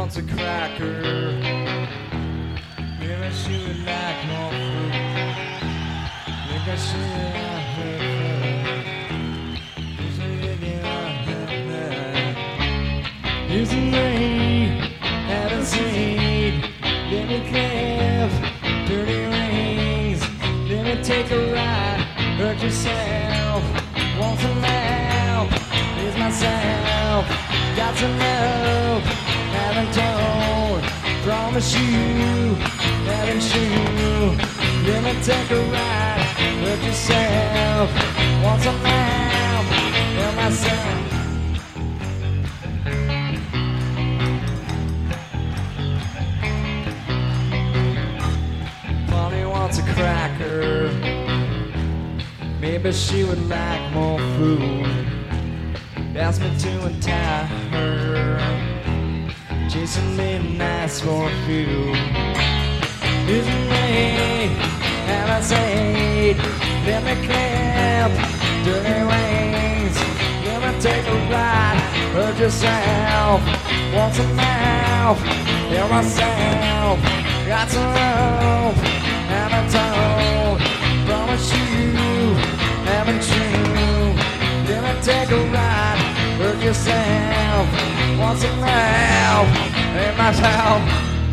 wants a cracker. Maybe she would like more fruit. Maybe she would like her food. Here's a name, haven't seen. Let me cliff, dirty rings. Let me take a ride, hurt yourself. Want some help, here's myself. Got to know, haven't told. Promise you, haven't you? Let me take a ride, hurt yourself. Want some help, help myself. Mommy wants a cracker. Maybe she would like more food. Ask me to untie her. Chasing midnights for a few. Here's me, and I say, let me clip dirty wings. Let me take a ride, hurt yourself. Want some help, heal myself. Got to know, haven't told. Promise you, haven't you? Let me take a ride, hurt yourself. Want some help, ain't myself.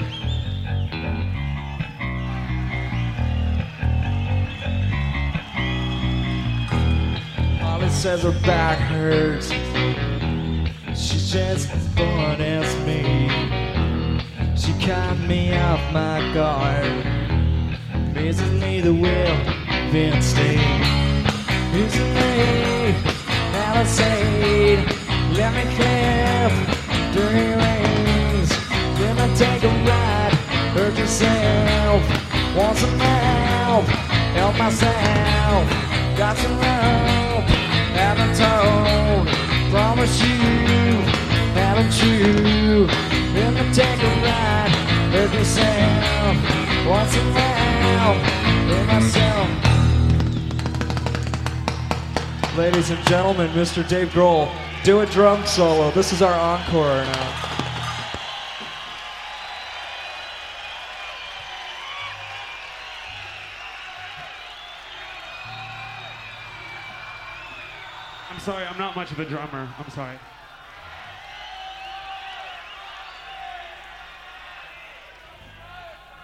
Molly says her back hurts. She's just as born as me. She caught me off my guard. Raises me the will, Vince Lee. Here's me, Palisade. Let me clip dirty rings. Let me take a ride, hurt yourself. Want some help, help myself. Got some help, haven't told. Promise you, haven't you? Let me take a ride, hurt yourself. Want some help, hurt myself. Ladies and gentlemen, Mr. Dave Grohl, do a drum solo. This is our encore now. I'm sorry, I'm not much of a drummer. I'm sorry.